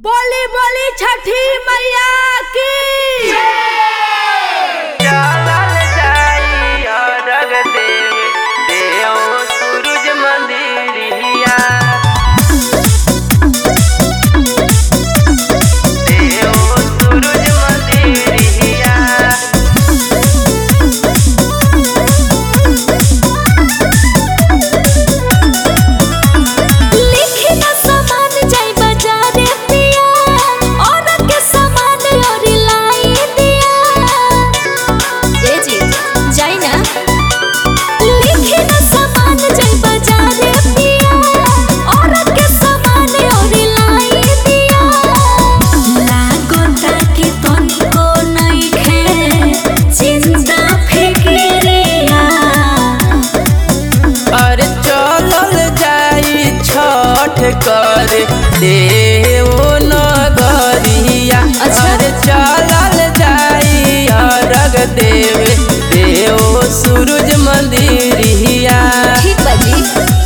बोली बोली छठी मैया की चलल जाई अरग देव सूरज मंदिरिया देव सूरज मंदिरिया कर देव नगरिया अरे चलल जाई अरग देव सूरज मंदिरिया। ठीक बाजी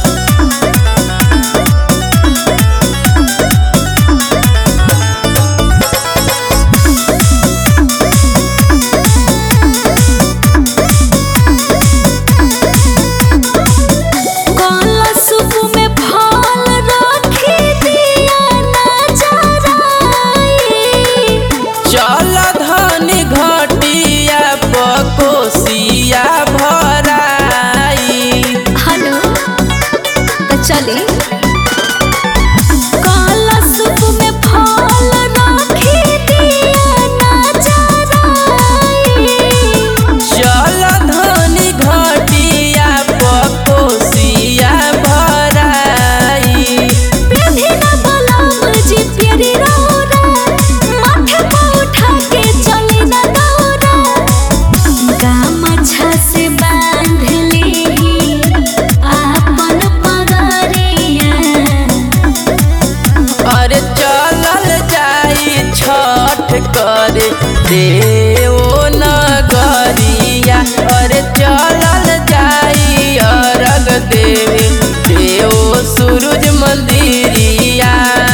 चली कलशुप में फल रखी दिया नजराई चल धनी घटिया पकोसिया भराई विभिन्न बलम जी प्यारी रौरा माथे पर उठा के चली न दौरा गामछा से बांध ली कर देव नगरिया अरे चलल जाई अरग देव सूरज मंदिरिया।